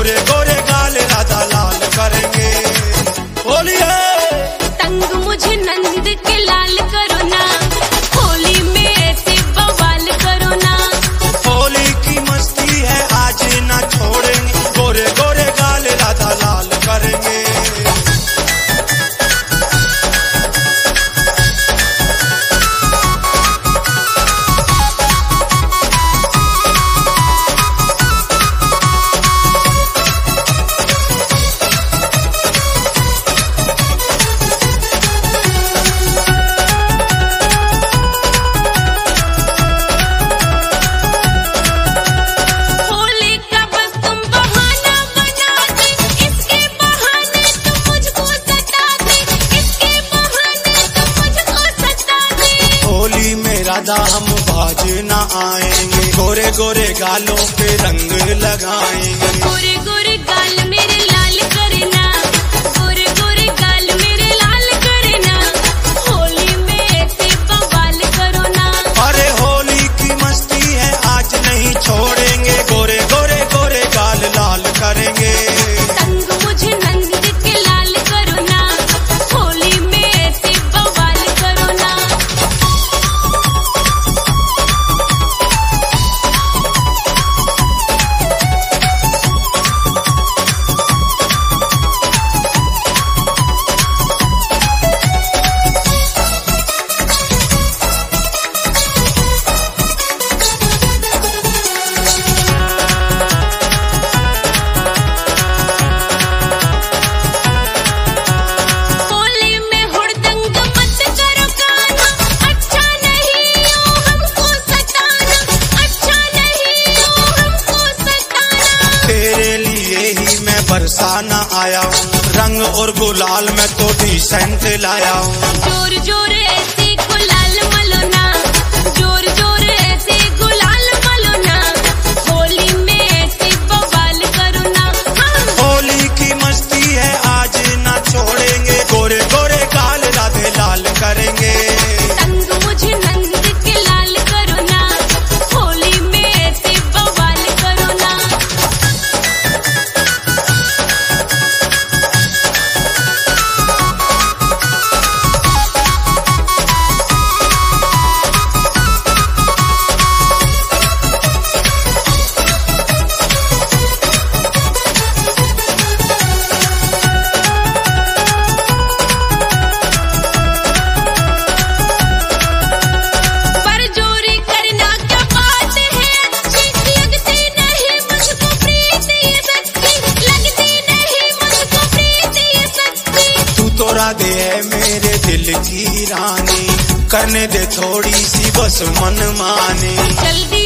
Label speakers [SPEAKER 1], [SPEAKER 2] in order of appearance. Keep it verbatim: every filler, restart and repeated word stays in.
[SPEAKER 1] गोरे गोरे गाल राधा लाल करेंगे। होली है
[SPEAKER 2] तंग मुझे नंद के लाल करो ना, होली में ऐसे बवाल करो ना।
[SPEAKER 1] होली की मस्ती है आज ना छोड़ेंगे, गोरे गोरे गाल राधा लाल करेंगे। राधा हम बाज ना आएंगे, गोरे गोरे गालों पे रंग लगाएंगे।
[SPEAKER 2] गोरे गोरे गाल मेरे लाल करना, गोरे गोरे गाल मेरे लाल करना। होली में ऐसे बवाल करो ना।
[SPEAKER 1] अरे होली की मस्ती है आज नहीं छोड़ेंगे, गोरे गोरे गोरे गाल लाल करेंगे।
[SPEAKER 2] तंग मुझे नंद के लाल करो ना, होली में ऐसे बवाल करो ना।
[SPEAKER 1] बरसाना आया हूँ रंग और गुलाल में तो डिसेंट लाया हूँ।
[SPEAKER 2] जोर जोर ऐसे गुलाल मलो ना, जोर जोर ऐसे गुलाल मलो ना। होली में ऐसे बवाल करो ना। हाँ।
[SPEAKER 1] होली की मस्ती है आज ना छोड़ेंगे, गोरे गोरे गाल राधे लाल करेंगे।
[SPEAKER 2] तंग मुझे नंद के लाल करो ना, होली में ऐसे बवाल करो ना।
[SPEAKER 1] दे है मेरे दिल की रानी, करने दे थोड़ी सी बस मन मानी।
[SPEAKER 2] जल्दी